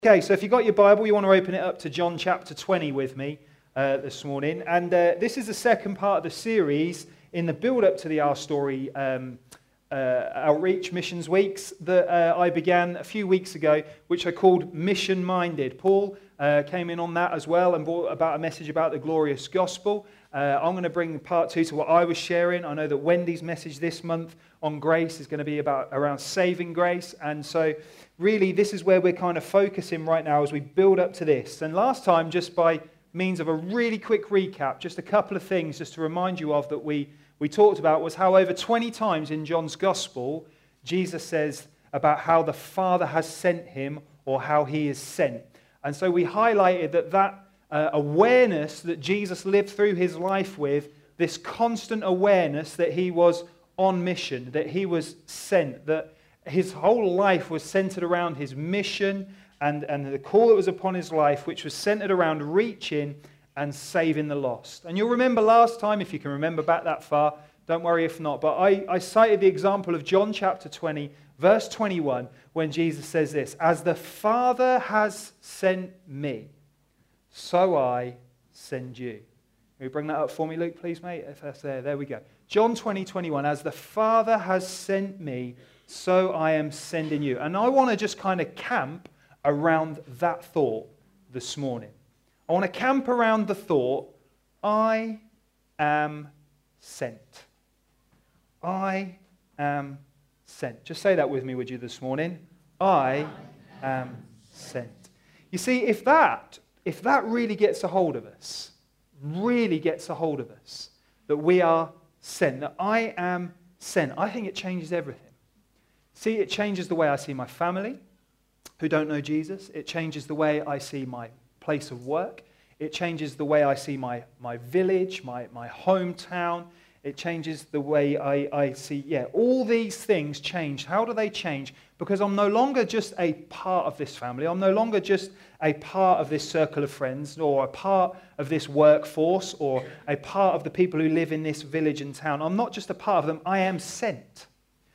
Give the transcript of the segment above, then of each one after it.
Okay, so if you've got your Bible, you want to open it up to John chapter 20 with me this morning. And this is the second part of the series in the build-up to the Our Story Outreach Missions Weeks that I began a few weeks ago, which I called Mission Minded. Paul came in on that as well and brought about a message about the glorious gospel. I'm going to bring part two to what I was sharing. I know that Wendy's message this month on grace is going to be around saving grace. And so really this is where we're kind of focusing right now as we build up to this. And last time, just by means of a really quick recap, just a couple of things just to remind you of that we talked about was how over 20 times in John's gospel, Jesus says about how the Father has sent him or how he is sent. And so we highlighted that awareness that Jesus lived through his life with, this constant awareness that he was on mission, that he was sent, that his whole life was centered around his mission and the call that was upon his life, which was centered around reaching and saving the lost. And you'll remember last time, if you can remember back that far, don't worry if not, but I cited the example of John chapter 20, verse 21, when Jesus says this, "As the Father has sent me, so I send you." Can you bring that up for me, Luke, please, mate? If that's there we go. John 20:21, "As the Father has sent me, so I am sending you." And I want to just kind of camp around that thought this morning. I want to camp around the thought, I am sent. I am sent. Just say that with me, would you, this morning? I am sent. You see, if that really gets a hold of us, that we are sent, that I am sent, I think it changes everything. See, it changes the way I see my family who don't know Jesus. It changes the way I see my place of work. It changes the way I see my village, my hometown. It changes the way I see, all these things change. How do they change? Because I'm no longer just a part of this family. I'm no longer just a part of this circle of friends or a part of this workforce or a part of the people who live in this village and town. I'm not just a part of them. I am sent.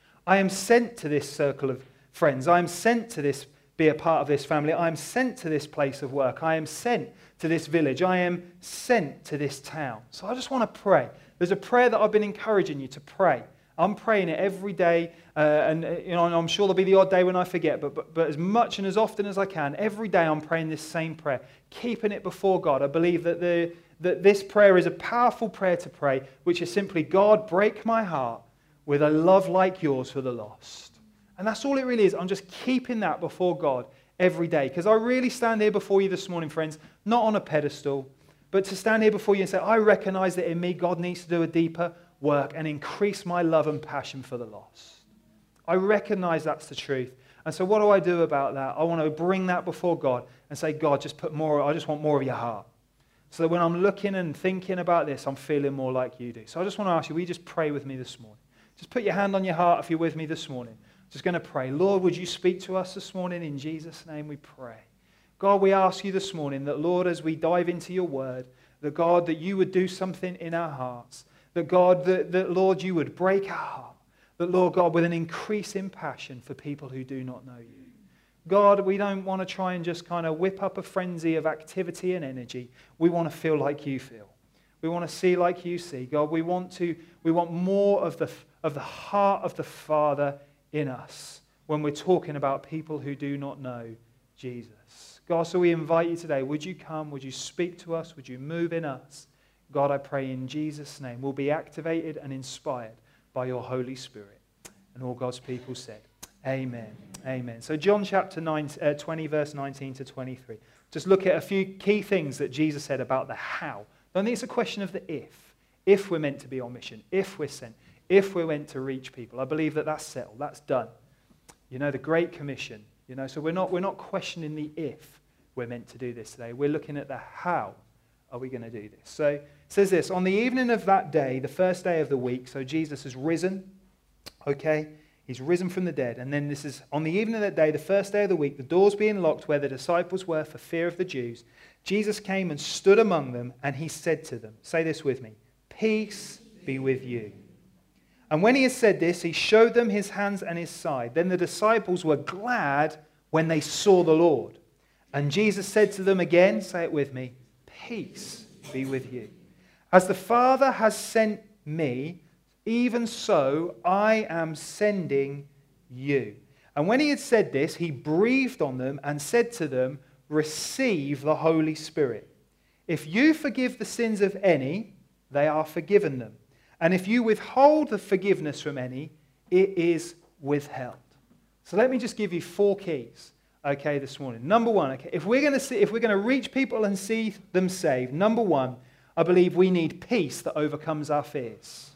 I am sent to this circle of friends. I am sent to be a part of this family. I am sent to this place of work. I am sent to this village. I am sent to this town. So I just want to pray. There's a prayer that I've been encouraging you to pray. I'm praying it every day, and I'm sure there'll be the odd day when I forget, but as much and as often as I can, every day I'm praying this same prayer, keeping it before God. I believe that this prayer is a powerful prayer to pray, which is simply, God, break my heart with a love like yours for the lost. And that's all it really is. I'm just keeping that before God every day, because I really stand here before you this morning, friends, not on a pedestal, but to stand here before you and say, I recognize that in me, God needs to do a deeper work and increase my love and passion for the lost. I recognize that's the truth. And so what do I do about that? I want to bring that before God and say, God, just put more, I just want more of your heart. So that when I'm looking and thinking about this, I'm feeling more like you do. So I just want to ask you, will you just pray with me this morning? Just put your hand on your heart if you're with me this morning. Just going to pray. Lord, would you speak to us this morning? In Jesus' name we pray. God, we ask you this morning that, Lord, as we dive into your word, that, God, that you would do something in our hearts. That, God, that Lord, you would break our heart. That, Lord God, with an increase in passion for people who do not know you. God, we don't want to try and just kind of whip up a frenzy of activity and energy. We want to feel like you feel. We want to see like you see. God, we want more of the heart of the Father in us when we're talking about people who do not know Jesus. God, so we invite you today. Would you come? Would you speak to us? Would you move in us? God, I pray in Jesus' name, we'll be activated and inspired by your Holy Spirit. And all God's people said, amen. Amen. So John chapter 20, verse 19 to 23. Just look at a few key things that Jesus said about the how. I don't think it's a question of the if. If we're meant to be on mission, if we're sent, if we're meant to reach people. I believe that that's settled. That's done. The Great Commission. So we're not questioning the if we're meant to do this today. We're looking at the how are we going to do this. So it says this, on the evening of that day, the first day of the week, so Jesus has risen, okay? He's risen from the dead. And then this is, on the evening of that day, the first day of the week, the doors being locked where the disciples were for fear of the Jews, Jesus came and stood among them, and he said to them, say this with me, peace be with you. And when he had said this, he showed them his hands and his side. Then the disciples were glad when they saw the Lord. And Jesus said to them again, say it with me, peace be with you. As the Father has sent me, even so I am sending you. And when he had said this, he breathed on them and said to them, receive the Holy Spirit. If you forgive the sins of any, they are forgiven them. And if you withhold the forgiveness from any, it is withheld. So let me just give you 4 keys, okay, this morning. Number 1, okay, if we're going to reach people and see them saved, number 1, I believe we need peace that overcomes our fears.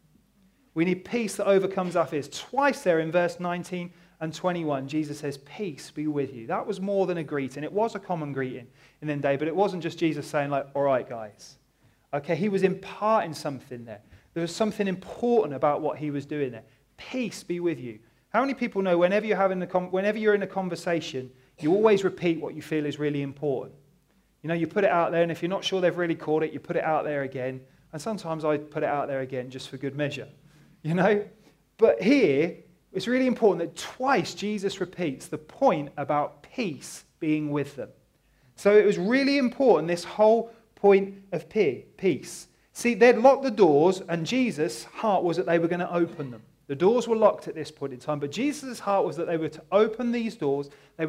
We need peace that overcomes our fears. Twice there in verse 19 and 21, Jesus says, peace be with you. That was more than a greeting. It was a common greeting in the day, but it wasn't just Jesus saying like, all right, guys. Okay, he was imparting something there. There was something important about what he was doing there. Peace be with you. How many people know whenever you're in a conversation, you always repeat what you feel is really important? You know, you put it out there, and if you're not sure they've really caught it, you put it out there again. And sometimes I put it out there again just for good measure, you know. But here, it's really important that twice Jesus repeats the point about peace being with them. So it was really important, this whole point of peace. See, they'd locked the doors, and Jesus' heart was that they were going to open them. The doors were locked at this point in time, but Jesus' heart was that they were to open these doors.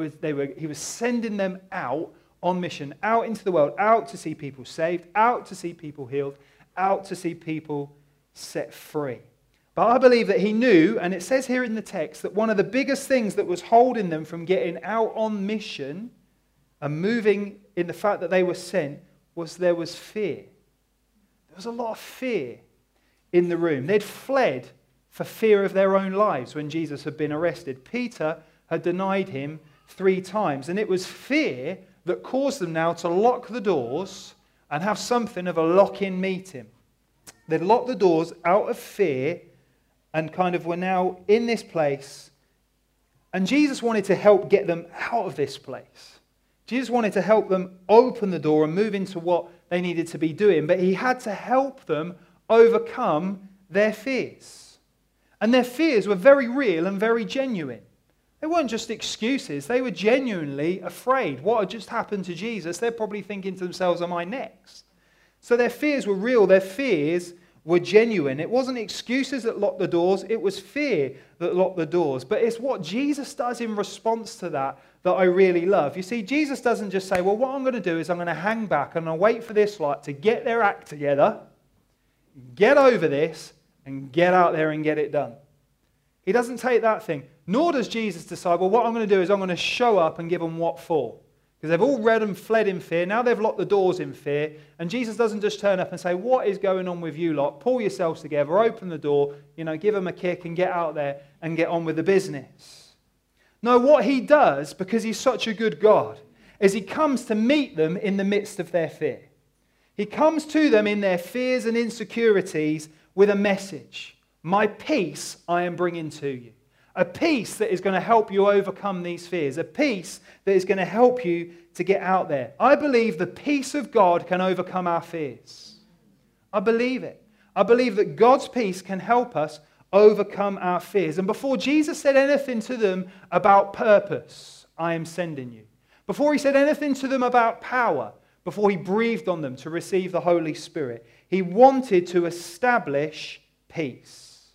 He was sending them out on mission, out into the world, out to see people saved, out to see people healed, out to see people set free. But I believe that he knew, and it says here in the text, that one of the biggest things that was holding them from getting out on mission and moving in the fact that they were sent was there was fear. There was a lot of fear in the room. They'd fled for fear of their own lives when Jesus had been arrested. Peter had denied him 3 times, and it was fear that caused them now to lock the doors and have something of a lock-in meeting. They'd locked the doors out of fear and kind of were now in this place, and Jesus wanted to help get them out of this place. Jesus wanted to help them open the door and move into what they needed to be doing, but he had to help them overcome their fears. And their fears were very real and very genuine. They weren't just excuses. They were genuinely afraid. What had just happened to Jesus? They're probably thinking to themselves, am I next? So their fears were real. Their fears were genuine. It wasn't excuses that locked the doors. It was fear that locked the doors. But it's what Jesus does in response to that I really love. You see, Jesus doesn't just say, well, what I'm going to do is I'm going to hang back and I'll wait for this lot to get their act together, get over this, and get out there and get it done. He doesn't take that thing. Nor does Jesus decide, well, what I'm going to do is I'm going to show up and give them what for. Because they've all read and fled in fear. Now they've locked the doors in fear. And Jesus doesn't just turn up and say, what is going on with you lot? Pull yourselves together, open the door, give them a kick and get out there and get on with the business. No, what he does, because he's such a good God, is he comes to meet them in the midst of their fear. He comes to them in their fears and insecurities with a message. My peace I am bringing to you. A peace that is going to help you overcome these fears. A peace that is going to help you to get out there. I believe the peace of God can overcome our fears. I believe it. I believe that God's peace can help us overcome our fears. And before Jesus said anything to them about purpose, I am sending you. Before he said anything to them about power, before he breathed on them to receive the Holy Spirit, he wanted to establish peace.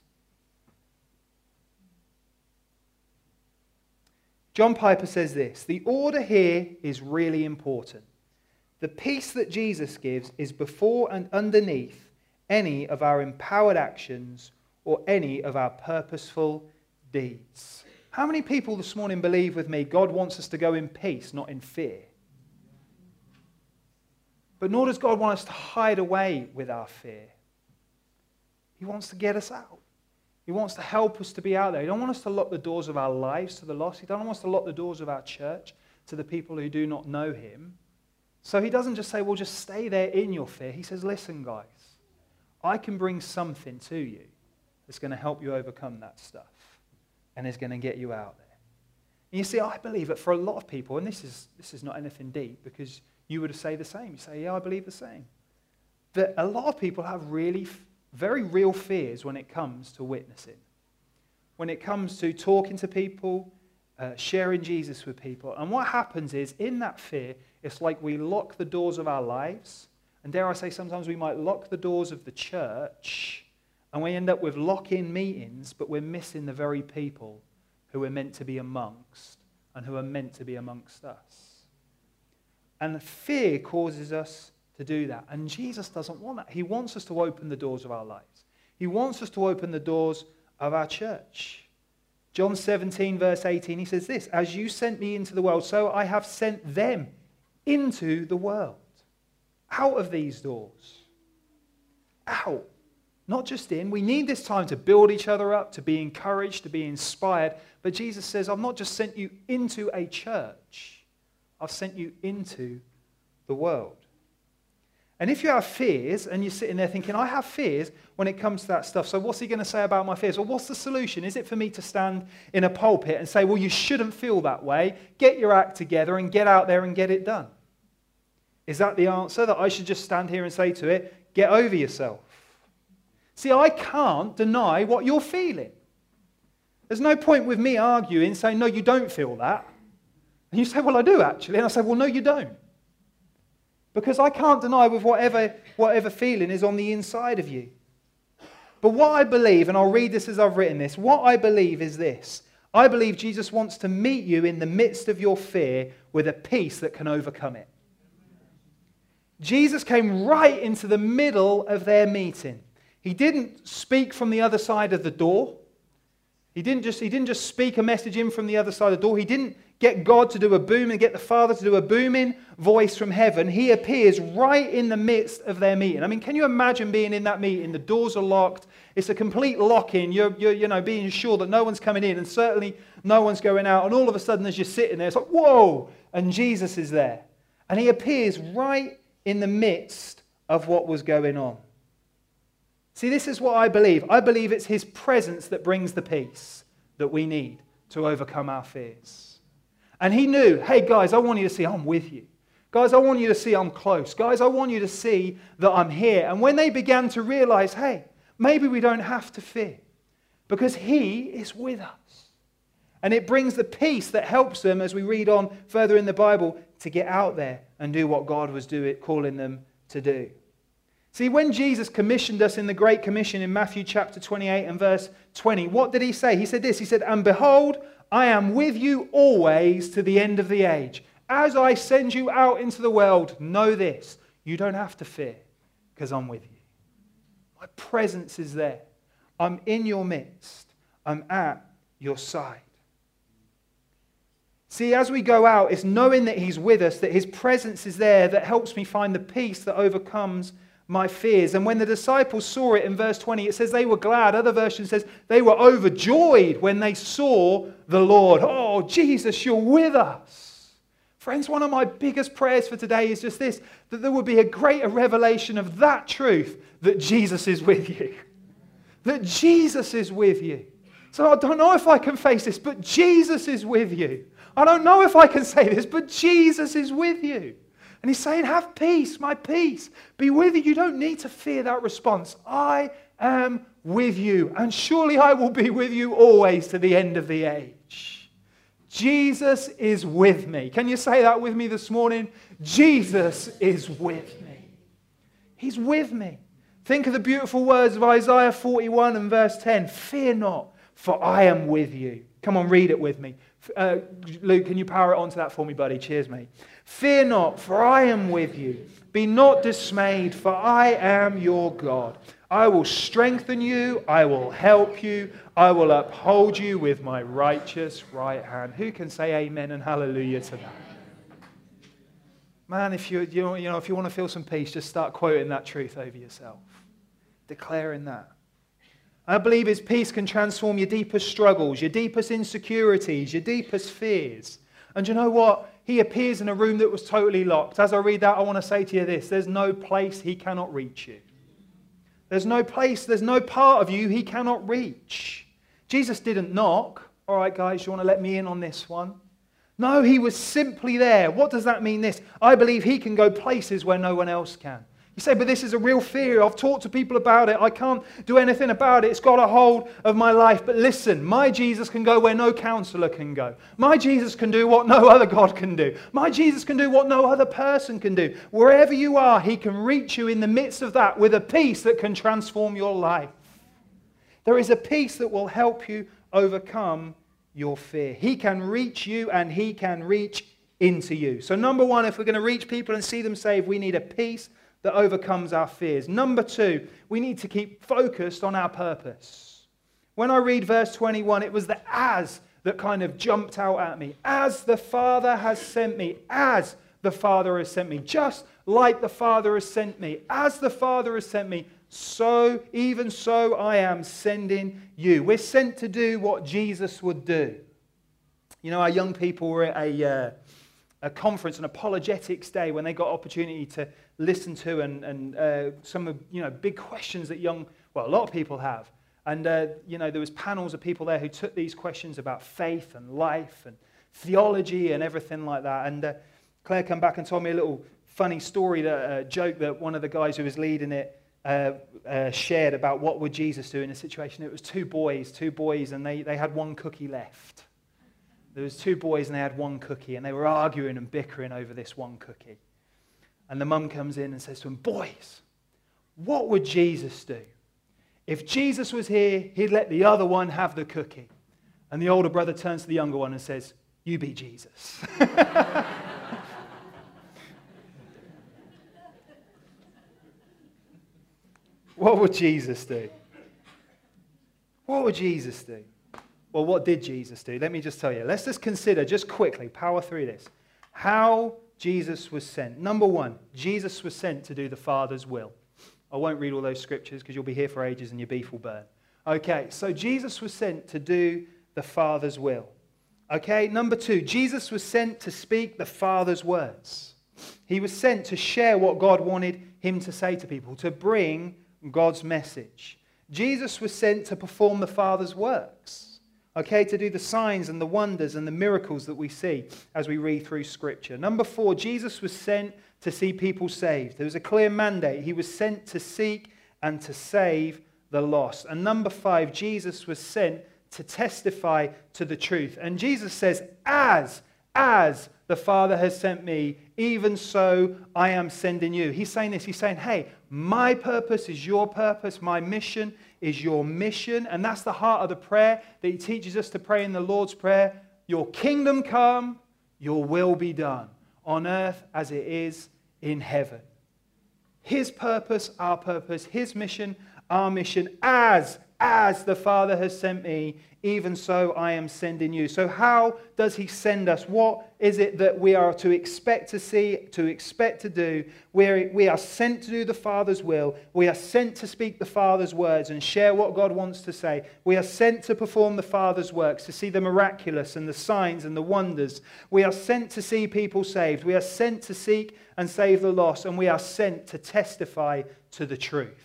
John Piper says this, the order here is really important. The peace that Jesus gives is before and underneath any of our empowered actions or any of our purposeful deeds. How many people this morning believe with me God wants us to go in peace, not in fear? But nor does God want us to hide away with our fear. He wants to get us out. He wants to help us to be out there. He don't want us to lock the doors of our lives to the lost. He doesn't want us to lock the doors of our church to the people who do not know him. So he doesn't just say, well, just stay there in your fear. He says, listen, guys, I can bring something to you that's going to help you overcome that stuff and is going to get you out there. And you see, I believe that for a lot of people, and this is not anything deep, because you would say the same. You say, yeah, I believe the same. That a lot of people have really very real fears when it comes to witnessing. When it comes to talking to people, sharing Jesus with people. And what happens is, in that fear, it's like we lock the doors of our lives. And dare I say, sometimes we might lock the doors of the church, and we end up with lock-in meetings, but we're missing the very people who we're meant to be amongst and who are meant to be amongst us. And fear causes us to do that. And Jesus doesn't want that. He wants us to open the doors of our lives. He wants us to open the doors of our church. John 17, verse 18, he says this, "As you sent me into the world, so I have sent them into the world." Out of these doors. Out. Not just in. We need this time to build each other up, to be encouraged, to be inspired. But Jesus says, I've not just sent you into a church. I've sent you into the world. And if you have fears, and you're sitting there thinking, I have fears when it comes to that stuff, so what's he going to say about my fears? Well, what's the solution? Is it for me to stand in a pulpit and say, well, you shouldn't feel that way, get your act together and get out there and get it done? Is that the answer, that I should just stand here and say to it, get over yourself? See, I can't deny what you're feeling. There's no point with me arguing, saying, no, you don't feel that. And you say, well, I do actually. And I say, well, no, you don't. Because I can't deny with whatever feeling is on the inside of you. But what I believe, and I'll read this as I've written this, what I believe is this. I believe Jesus wants to meet you in the midst of your fear with a peace that can overcome it. Jesus came right into the middle of their meeting. He didn't speak from the other side of the door. He didn't just speak a message in from the other side of the door. He didn't get God to do a boom and get the Father to do a booming voice from heaven. He appears right in the midst of their meeting. I mean, can you imagine being in that meeting? The doors are locked. It's a complete lock-in. You're being sure that no one's coming in and certainly no one's going out. And all of a sudden, as you're sitting there, it's like, whoa! And Jesus is there. And he appears right in the midst of what was going on. See, this is what I believe. I believe it's his presence that brings the peace that we need to overcome our fears. And he knew, hey guys, I want you to see I'm with you. Guys, I want you to see I'm close. Guys, I want you to see that I'm here. And when they began to realize, hey, maybe we don't have to fear because he is with us. And it brings the peace that helps them, as we read on further in the Bible, to get out there and do what God was calling them to do. See, when Jesus commissioned us in the Great Commission in Matthew chapter 28 and verse 20, what did he say? He said this, he said, and behold, I am with you always to the end of the age. As I send you out into the world, know this, you don't have to fear because I'm with you. My presence is there. I'm in your midst. I'm at your side. See, as we go out, it's knowing that he's with us, that his presence is there, that helps me find the peace that overcomes my fears. And when the disciples saw it in verse 20, it says they were glad. Other version says they were overjoyed when they saw the Lord. Oh, Jesus, you're with us. Friends, one of my biggest prayers for today is just this, that there would be a greater revelation of that truth, that Jesus is with you. That Jesus is with you. So I don't know if I can face this, but Jesus is with you. I don't know if I can say this, but Jesus is with you. And he's saying, have peace, my peace. Be with you. You don't need to fear that response. I am with you. And surely I will be with you always to the end of the age. Jesus is with me. Can you say that with me this morning? Jesus is with me. He's with me. Think of the beautiful words of Isaiah 41 and verse 10. Fear not, for I am with you. Come on, read it with me. Luke, can you power it onto that for me, buddy? Cheers, mate. Fear not, for I am with you. Be not dismayed, for I am your God. I will strengthen you. I will help you. I will uphold you with my righteous right hand. Who can say amen and hallelujah to that? Man, if you want to feel some peace, just start quoting that truth over yourself. Declaring that. I believe his peace can transform your deepest struggles, your deepest insecurities, your deepest fears. And you know what? He appears in a room that was totally locked. As I read that, I want to say to you this. There's no place he cannot reach you. There's no place, there's no part of you he cannot reach. Jesus didn't knock. All right, guys, you want to let me in on this one? No, he was simply there. What does that mean this? I believe he can go places where no one else can. You say, but this is a real fear. I've talked to people about it. I can't do anything about it. It's got a hold of my life. But listen, my Jesus can go where no counselor can go. My Jesus can do what no other God can do. My Jesus can do what no other person can do. Wherever you are, he can reach you in the midst of that with a peace that can transform your life. There is a peace that will help you overcome your fear. He can reach you and he can reach into you. So number one, if we're going to reach people and see them saved, we need a peace that overcomes our fears. Number two, we need to keep focused on our purpose. When I read verse 21, it was the as that kind of jumped out at me. As the Father has sent me, as the Father has sent me, just like the Father has sent me, as the Father has sent me, so, even so, I am sending you. We're sent to do what Jesus would do. You know, our young people were at a conference, an apologetics day, when they got opportunity to listen to and some of, big questions that a lot of people have. And, there was panels of people there who took these questions about faith and life and theology and everything like that. And Claire came back and told me a little funny story, joke that one of the guys who was leading it shared about what would Jesus do in a situation. It was two boys, and they had one cookie left. There was two boys and they had one cookie, and they were arguing and bickering over this one cookie. And the mum comes in and says to them, boys, what would Jesus do? If Jesus was here, he'd let the other one have the cookie. And the older brother turns to the younger one and says, you be Jesus. What would Jesus do? What would Jesus do? Well, what did Jesus do? Let me just tell you. Let's just consider, just quickly, power through this, how Jesus was sent. Number one, Jesus was sent to do the Father's will. I won't read all those scriptures because you'll be here for ages and your beef will burn. Okay, so Jesus was sent to do the Father's will. Okay, number two, Jesus was sent to speak the Father's words. He was sent to share what God wanted him to say to people, to bring God's message. Jesus was sent to perform the Father's works, okay, to do the signs and the wonders and the miracles that we see as we read through Scripture. Number four, Jesus was sent to see people saved. There was a clear mandate. He was sent to seek and to save the lost. And number five, Jesus was sent to testify to the truth. And Jesus says, as the Father has sent me, even so I am sending you. He's saying this. He's saying, hey, my purpose is your purpose. My mission is your mission. And that's the heart of the prayer that he teaches us to pray in the Lord's Prayer. Your kingdom come, your will be done on earth as it is in heaven. His purpose, our purpose. His mission, our mission. As the Father has sent me, even so I am sending you. So how does he send us? What is it that we are to expect to see, to expect to do? We are sent to do the Father's will. We are sent to speak the Father's words and share what God wants to say. We are sent to perform the Father's works, to see the miraculous and the signs and the wonders. We are sent to see people saved. We are sent to seek and save the lost. And we are sent to testify to the truth.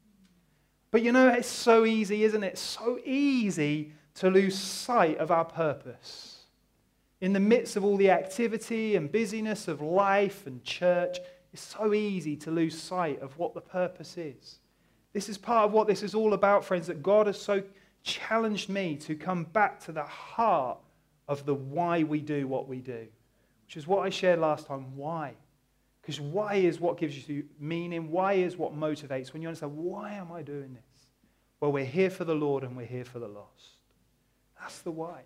But you know, it's so easy, isn't it? So easy to lose sight of our purpose. In the midst of all the activity and busyness of life and church, it's so easy to lose sight of what the purpose is. This is part of what this is all about, friends, that God has so challenged me to come back to the heart of the why we do what we do, which is what I shared last time. Why? Because why is what gives you meaning. Why is what motivates. When you understand, why am I doing this? Well, we're here for the Lord and we're here for the lost. That's the why.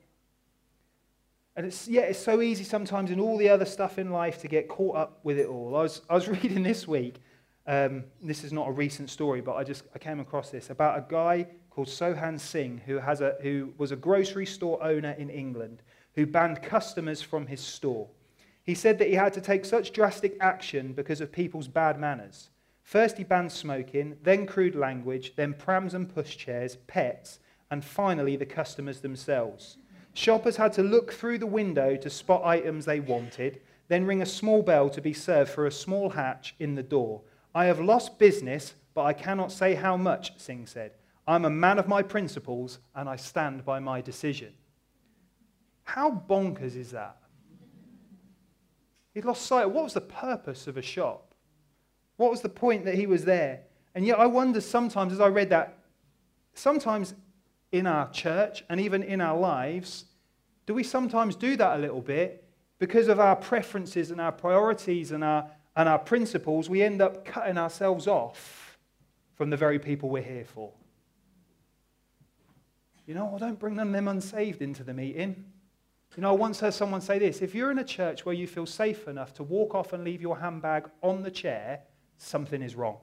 And it's so easy sometimes in all the other stuff in life to get caught up with it all. I was reading this week, this is not a recent story, but I came across this, about a guy called Sohan Singh who was a grocery store owner in England who banned customers from his store. He said that he had to take such drastic action because of people's bad manners. First he banned smoking, then crude language, then prams and pushchairs, pets, and finally the customers themselves. Shoppers had to look through the window to spot items they wanted, then ring a small bell to be served through a small hatch in the door. I have lost business, but I cannot say how much, Singh said. I'm a man of my principles, and I stand by my decision. How bonkers is that? He'd lost sight of what was the purpose of a shop. What was the point that he was there? And yet I wonder sometimes as I read that, sometimes in our church and even in our lives, do we sometimes do that a little bit? Because of our preferences and our priorities and our principles, we end up cutting ourselves off from the very people we're here for. You know, I don't bring them unsaved into the meeting. You know, I once heard someone say this: if you're in a church where you feel safe enough to walk off and leave your handbag on the chair, something is wrong.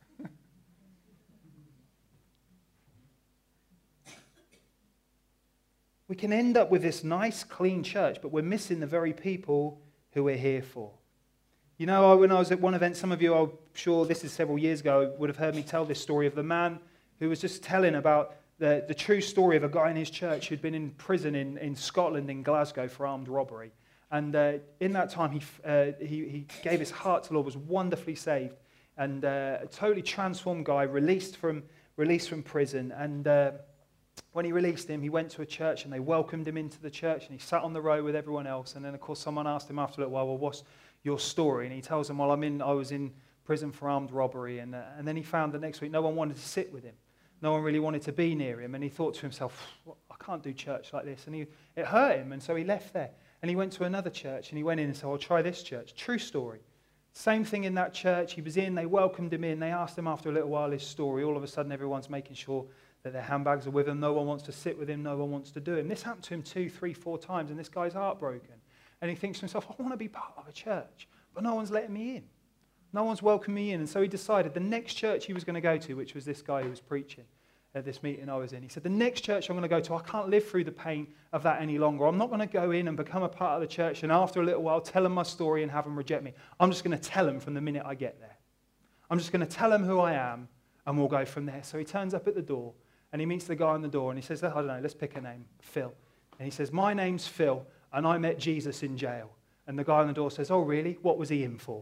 We can end up with this nice, clean church, but we're missing the very people who we're here for. You know, when I was at one event, some of you, I'm sure this is several years ago, would have heard me tell this story of the man who was just telling about the true story of a guy in his church who'd been in prison in Scotland, in Glasgow, for armed robbery. And in that time, he gave his heart to the Lord, was wonderfully saved, and a totally transformed guy, released from prison. And when he released him, he went to a church and they welcomed him into the church, and he sat on the row with everyone else. And then, of course, someone asked him after a little while, well, what's your story? And he tells them, well, I was in prison for armed robbery. And then he found that next week no one wanted to sit with him. No one really wanted to be near him. And he thought to himself, well, I can't do church like this. And it hurt him, and so he left there. And he went to another church, and he went in and said, I'll try this church. True story. Same thing in that church. He was in, they welcomed him in. They asked him after a little while his story. All of a sudden, everyone's making sure that their handbags are with him. No one wants to sit with him. No one wants to do him. This happened to him 2, 3, 4 times, and this guy's heartbroken. And he thinks to himself, I want to be part of a church, but no one's letting me in. No one's welcoming me in. And so he decided the next church he was going to go to, which was this guy who was preaching at this meeting I was in. He said, the next church I'm going to go to, I can't live through the pain of that any longer. I'm not going to go in and become a part of the church and after a little while tell them my story and have them reject me. I'm just going to tell them from the minute I get there. I'm just going to tell them who I am, and we'll go from there. So he turns up at the door, and he meets the guy on the door, and he says, I don't know, let's pick a name, Phil. And he says, my name's Phil, and I met Jesus in jail. And the guy on the door says, oh, really? What was he in for?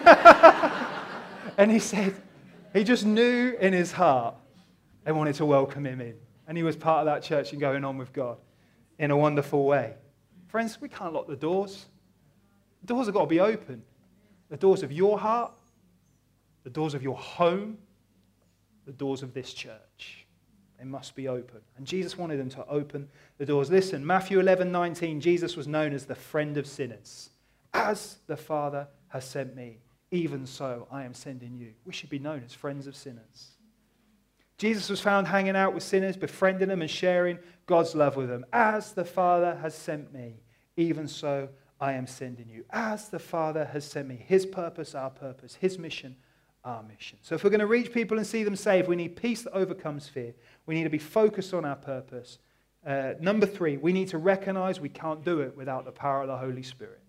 And he said, he just knew in his heart they wanted to welcome him in. And he was part of that church and going on with God in a wonderful way. Friends, we can't lock the doors. The doors have got to be open. The doors of your heart, the doors of your home, the doors of this church. They must be open. And Jesus wanted them to open the doors. Listen, Matthew 11:19, Jesus was known as the friend of sinners. As the Father has sent me, even so I am sending you. We should be known as friends of sinners. Jesus was found hanging out with sinners, befriending them and sharing God's love with them. As the Father has sent me, even so I am sending you. As the Father has sent me. His purpose, our purpose. His mission, our mission. So if we're going to reach people and see them saved, we need peace that overcomes fear. We need to be focused on our purpose. Number 3, we need to recognize we can't do it without the power of the Holy Spirit.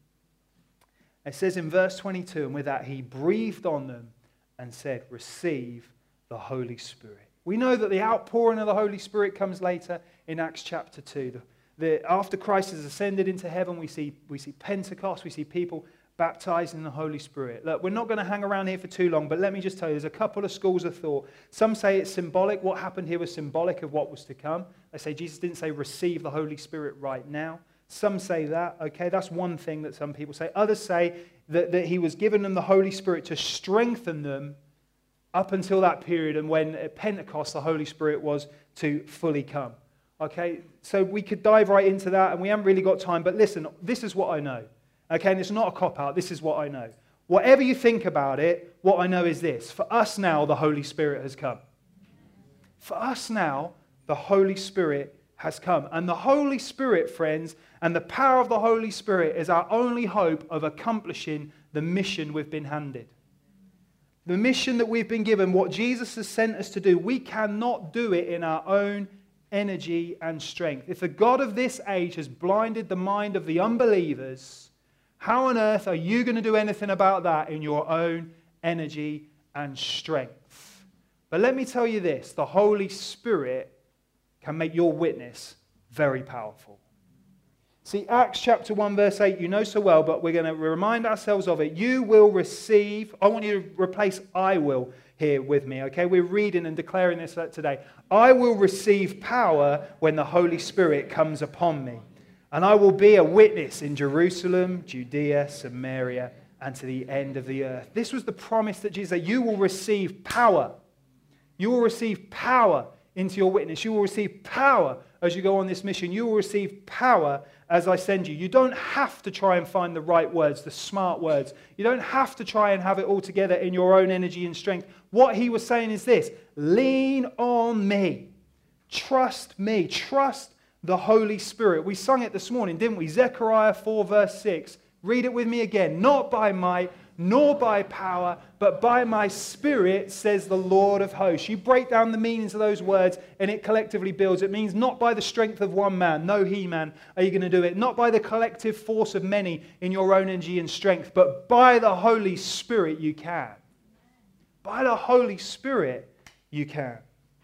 It says in verse 22, and with that he breathed on them and said, receive the Holy Spirit. We know that the outpouring of the Holy Spirit comes later in Acts chapter 2. After Christ has ascended into heaven, we see Pentecost, we see people baptized in the Holy Spirit. Look, we're not going to hang around here for too long, but let me just tell you, there's a couple of schools of thought. Some say it's symbolic. What happened here was symbolic of what was to come. They say Jesus didn't say receive the Holy Spirit right now. Some say that, okay, that's one thing that some people say. Others say that he was giving them the Holy Spirit to strengthen them up until that period, and when at Pentecost the Holy Spirit was to fully come. Okay, so we could dive right into that, and we haven't really got time, but listen, this is what I know. Okay, and it's not a cop-out, this is what I know. Whatever you think about it, what I know is this. For us now, the Holy Spirit has come. For us now, the Holy Spirit has come. And the Holy Spirit, friends, and the power of the Holy Spirit is our only hope of accomplishing the mission we've been handed. The mission that we've been given, what Jesus has sent us to do, we cannot do it in our own energy and strength. If the God of this age has blinded the mind of the unbelievers, how on earth are you going to do anything about that in your own energy and strength? But let me tell you this, the Holy Spirit can make your witness very powerful. See, Acts chapter 1 verse 8, you know so well, but we're going to remind ourselves of it. You will receive, I want you to replace I will here with me, okay? We're reading and declaring this today. I will receive power when the Holy Spirit comes upon me. And I will be a witness in Jerusalem, Judea, Samaria, and to the end of the earth. This was the promise that Jesus said, you will receive power. You will receive power into your witness. You will receive power as you go on this mission. You will receive power as I send you. You don't have to try and find the right words, the smart words. You don't have to try and have it all together in your own energy and strength. What he was saying is this: lean on me. Trust me. Trust the Holy Spirit. We sung it this morning, didn't we? Zechariah 4 verse 6. Read it with me again. Not by might, nor by power, but by my Spirit, says the Lord of hosts. You break down the meanings of those words and it collectively builds. It means not by the strength of one man, no he-man, are you going to do it. Not by the collective force of many in your own energy and strength, but by the Holy Spirit you can. By the Holy Spirit you can.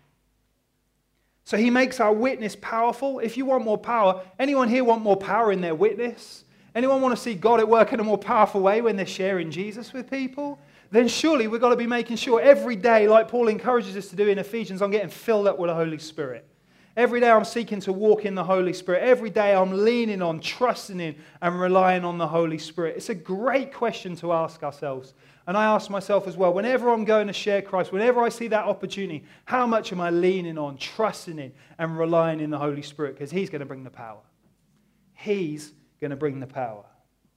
So he makes our witness powerful. If you want more power, anyone here want more power in their witness? Anyone want to see God at work in a more powerful way when they're sharing Jesus with people? Then surely we've got to be making sure every day, like Paul encourages us to do in Ephesians, I'm getting filled up with the Holy Spirit. Every day I'm seeking to walk in the Holy Spirit. Every day I'm leaning on, trusting in, and relying on the Holy Spirit. It's a great question to ask ourselves. And I ask myself as well, whenever I'm going to share Christ, whenever I see that opportunity, how much am I leaning on, trusting in, and relying in the Holy Spirit? Because he's going to bring the power. He's going to bring the power.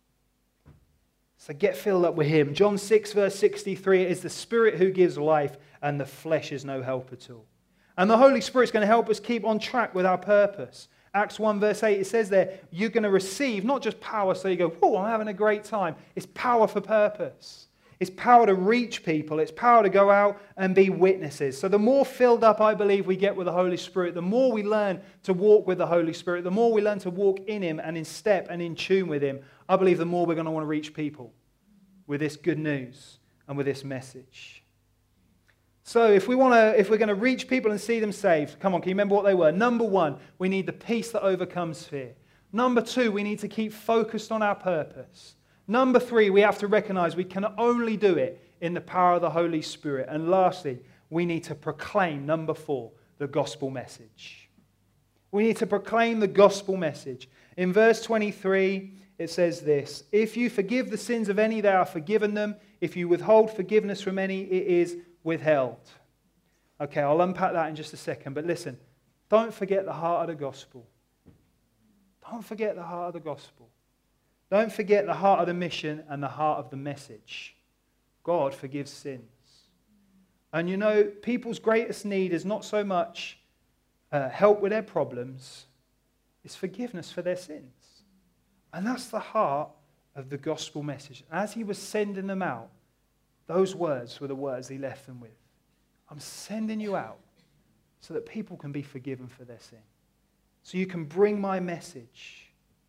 So get filled up with him. John 6 verse 63, it is the Spirit who gives life, and the flesh is no help at all. And the Holy Spirit's going to help us keep on track with our purpose. Acts 1 verse 8, it says there, you're going to receive not just power so you go, oh, I'm having a great time. It's power for purpose. It's power to reach people. It's power to go out and be witnesses. So the more filled up I believe we get with the Holy Spirit, the more we learn to walk with the Holy Spirit, the more we learn to walk in him and in step and in tune with him, I believe the more we're going to want to reach people with this good news and with this message. So if we're going to reach people and see them saved, come on, can you remember what they were? Number one, we need the peace that overcomes fear. Number two, we need to keep focused on our purpose. Number three, we have to recognize we can only do it in the power of the Holy Spirit. And lastly, we need to proclaim, number four, the gospel message. We need to proclaim the gospel message. In verse 23, it says this: if you forgive the sins of any, they are forgiven them. If you withhold forgiveness from any, it is withheld. Okay, I'll unpack that in just a second. But listen, don't forget the heart of the gospel. Don't forget the heart of the gospel. Don't forget the heart of the mission and the heart of the message. God forgives sins. And you know, people's greatest need is not so much help with their problems, it's forgiveness for their sins. And that's the heart of the gospel message. As he was sending them out, those words were the words he left them with. I'm sending you out so that people can be forgiven for their sin. So you can bring my message.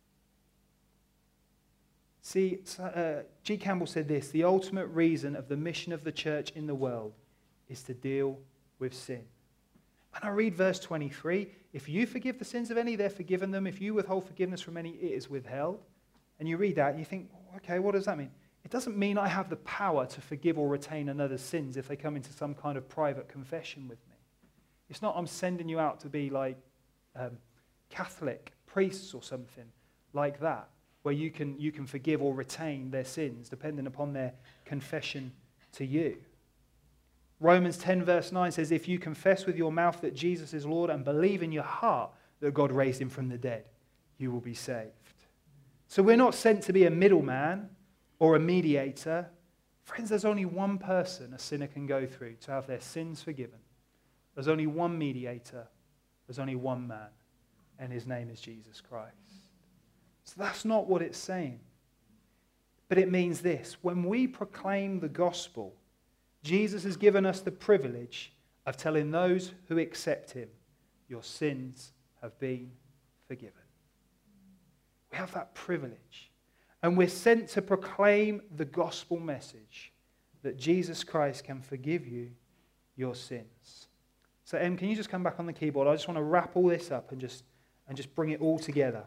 See, G. Campbell said this: the ultimate reason of the mission of the church in the world is to deal with sin. And I read verse 23, if you forgive the sins of any, they're forgiven them. If you withhold forgiveness from any, it is withheld. And you read that and you think, okay, what does that mean? It doesn't mean I have the power to forgive or retain another's sins if they come into some kind of private confession with me. It's not I'm sending you out to be like Catholic priests or something like that, where you can forgive or retain their sins depending upon their confession to you. Romans 10 verse 9 says, if you confess with your mouth that Jesus is Lord and believe in your heart that God raised him from the dead, you will be saved. So we're not sent to be a middleman or a mediator. Friends, there's only one person a sinner can go through to have their sins forgiven. There's only one mediator. There's only one man, and his name is Jesus Christ. So that's not what it's saying. But it means this: when we proclaim the gospel, Jesus has given us the privilege of telling those who accept him, your sins have been forgiven. We have that privilege. And we're sent to proclaim the gospel message that Jesus Christ can forgive you your sins. So Em, can you just come back on the keyboard? I just want to wrap all this up and just bring it all together.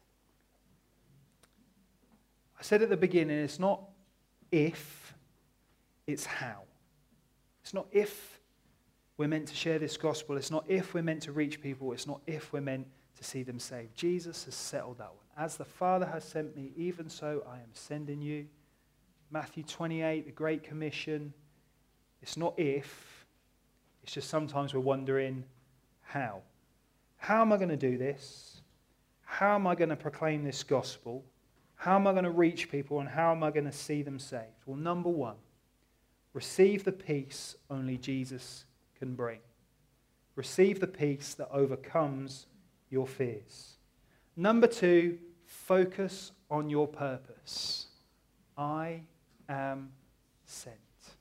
I said at the beginning, it's not if, it's how. It's not if we're meant to share this gospel. It's not if we're meant to reach people. It's not if we're meant to see them saved. Jesus has settled that one. As the Father has sent me, even so I am sending you. Matthew 28, the Great Commission. It's not if, it's just sometimes we're wondering how. How am I going to do this? How am I going to proclaim this gospel? How am I going to reach people, and how am I going to see them saved? Well, number one, receive the peace only Jesus can bring. Receive the peace that overcomes your fears. Number two, focus on your purpose. I am sent.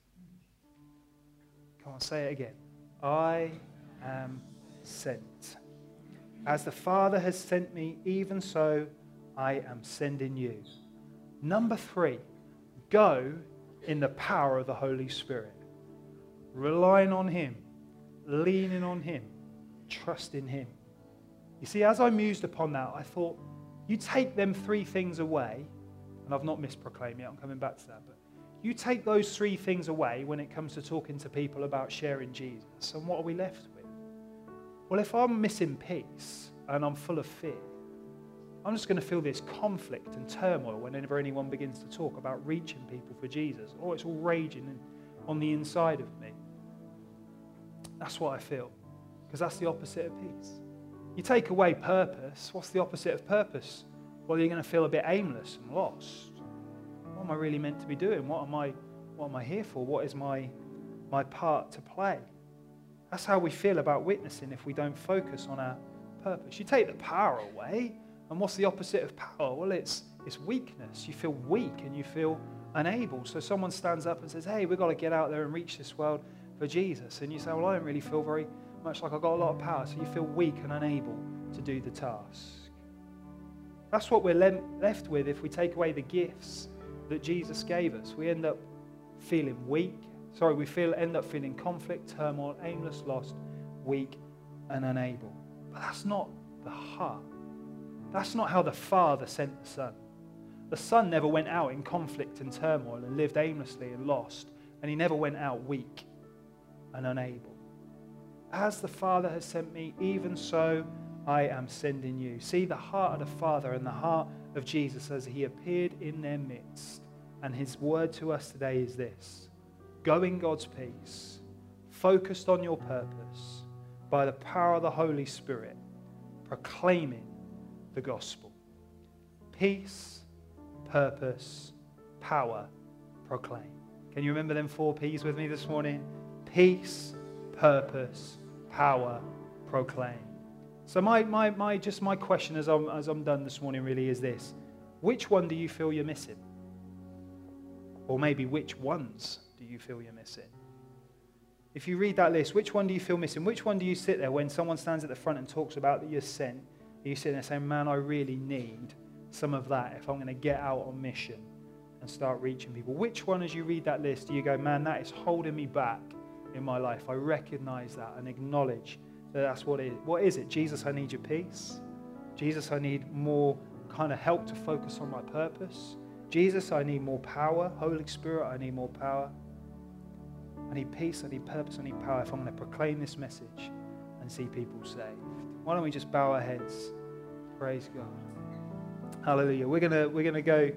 Come on, say it again. I am sent. As the Father has sent me, even so I am sending you. Number three, go in the power of the Holy Spirit. Relying on Him, leaning on Him, trusting Him. You see, as I mused upon that, I thought, you take them three things away, and I've not misproclaimed yet, I'm coming back to that, but you take those three things away when it comes to talking to people about sharing Jesus, and what are we left with? Well, if I'm missing peace and I'm full of fear, I'm just going to feel this conflict and turmoil whenever anyone begins to talk about reaching people for Jesus. Oh, it's all raging on the inside of me. That's what I feel, because that's the opposite of peace. You take away purpose, what's the opposite of purpose? Well, you're going to feel a bit aimless and lost. What am I really meant to be doing? What am I here for? What is my part to play? That's how we feel about witnessing if we don't focus on our purpose. You take the power away, and what's the opposite of power? Well, it's weakness. You feel weak and you feel unable. So someone stands up and says, hey, we've got to get out there and reach this world for Jesus. And you say, well, I don't really feel very much like I've got a lot of power. So you feel weak and unable to do the task. That's what we're left with if we take away the gifts that Jesus gave us. We end up feeling weak. We end up feeling conflict, turmoil, aimless, lost, weak, and unable. But that's not the heart. That's not how the Father sent the Son. The Son never went out in conflict and turmoil and lived aimlessly and lost, and He never went out weak and unable. As the Father has sent me, even so I am sending you. See the heart of the Father and the heart of Jesus as He appeared in their midst. And His word to us today is this: go in God's peace, focused on your purpose, by the power of the Holy Spirit, proclaiming the gospel. Peace, purpose, power, proclaim. Can you remember them 4 P's with me this morning? Peace, purpose, power, proclaim. So my question as I'm done this morning really is this: which one do you feel you're missing? Or maybe which ones do you feel you're missing? If you read that list, which one do you feel missing? Which one do you sit there when someone stands at the front and talks about that you're sent? Are you sitting there saying, man, I really need some of that if I'm going to get out on mission and start reaching people? Which one, as you read that list, do you go, man, that is holding me back in my life? I recognize that and acknowledge that that's what it is. What is it? Jesus, I need your peace. Jesus, I need more kind of help to focus on my purpose. Jesus, I need more power. Holy Spirit, I need more power. I need peace, I need purpose, I need power if I'm going to proclaim this message and see people saved. Why don't we just bow our heads? Praise God. Hallelujah. We're gonna go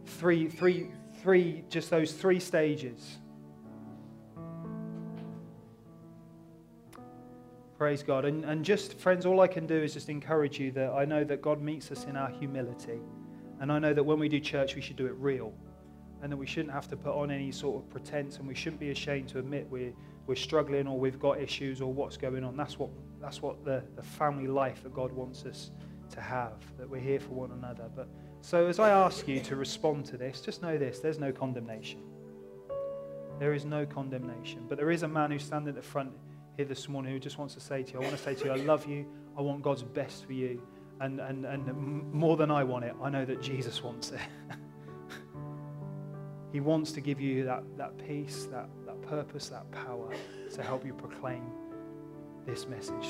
just those 3 stages. Praise God. And just, friends, all I can do is just encourage you that I know that God meets us in our humility. And I know that when we do church, we should do it real. And that we shouldn't have to put on any sort of pretense, and we shouldn't be ashamed to admit we're struggling or we've got issues or what's going on. That's what the family life that God wants us to have, that we're here for one another. But so as I ask you to respond to this, just know this: there's no condemnation. There is no condemnation. But there is a man who's standing at the front here this morning who just wants to say to you, I want to say to you, I love you. I want God's best for you. And more than I want it, I know that Jesus wants it. He wants to give you that peace, that purpose, that power to help you proclaim this message.